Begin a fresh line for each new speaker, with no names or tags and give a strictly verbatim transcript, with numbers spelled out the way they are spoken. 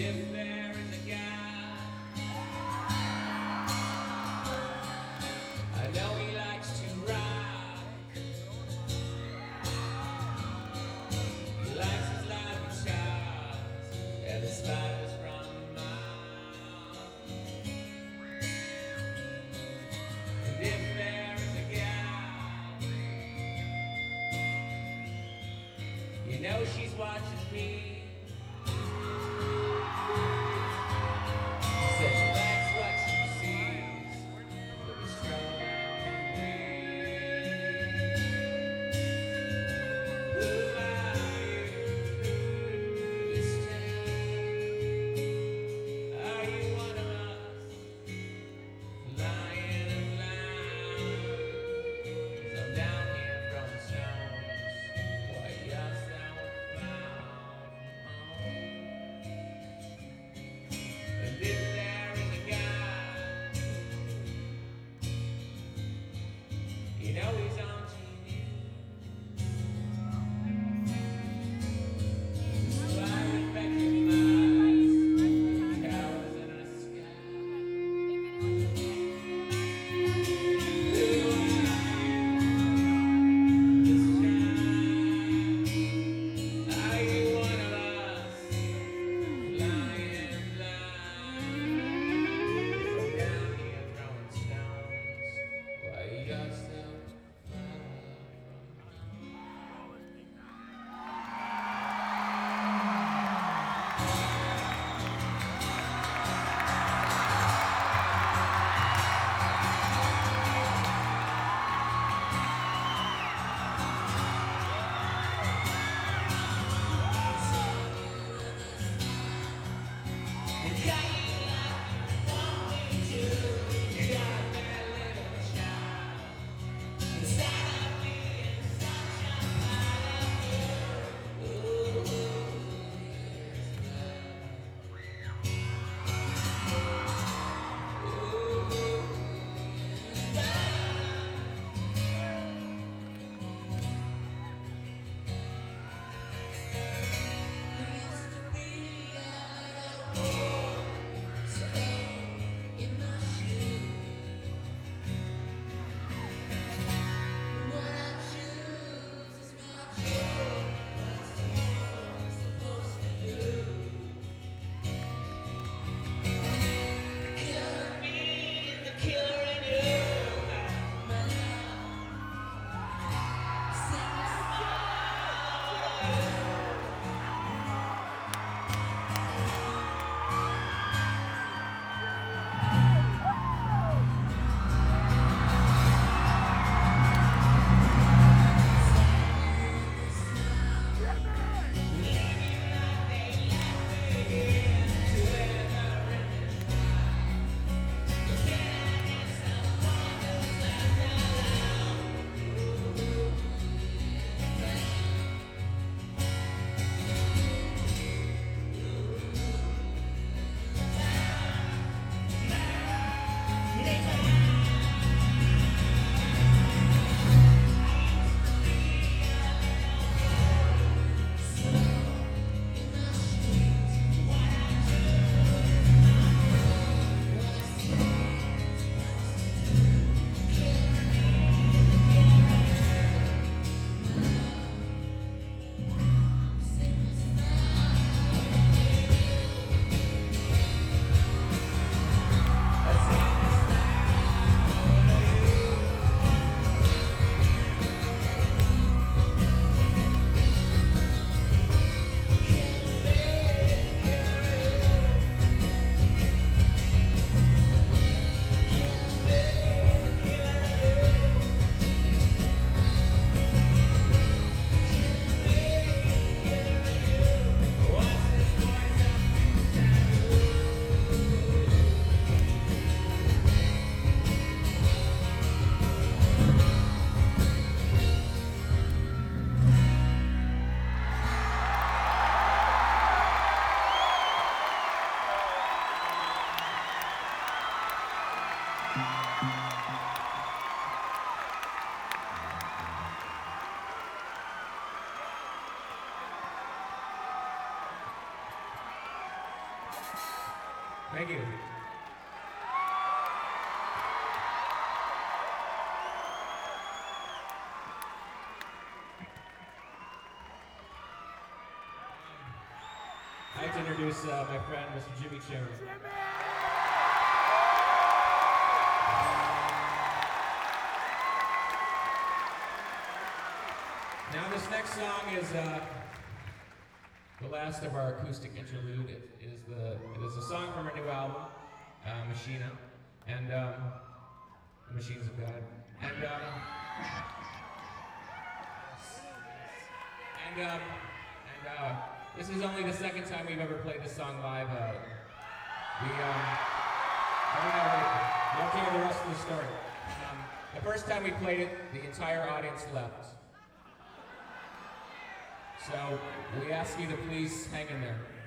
if there is a God, I know he likes to rock. He likes his loud guitars and the spiders from the mouth. And if there is a God, you know she's watching me. Thank you. I'd like to introduce uh, my friend, Mister Jimmy Cherry. Now this next song is uh, the last of our acoustic interlude. It is the it is a song from our new album, uh, Machina, and um, the Machines of God, and um, and um, and uh, this is only the second time we've ever played this song live. Uh, we um, I don't know. You'll hear the rest of the story. Um, the first time we played it, the entire audience left. So we ask you to please hang in there.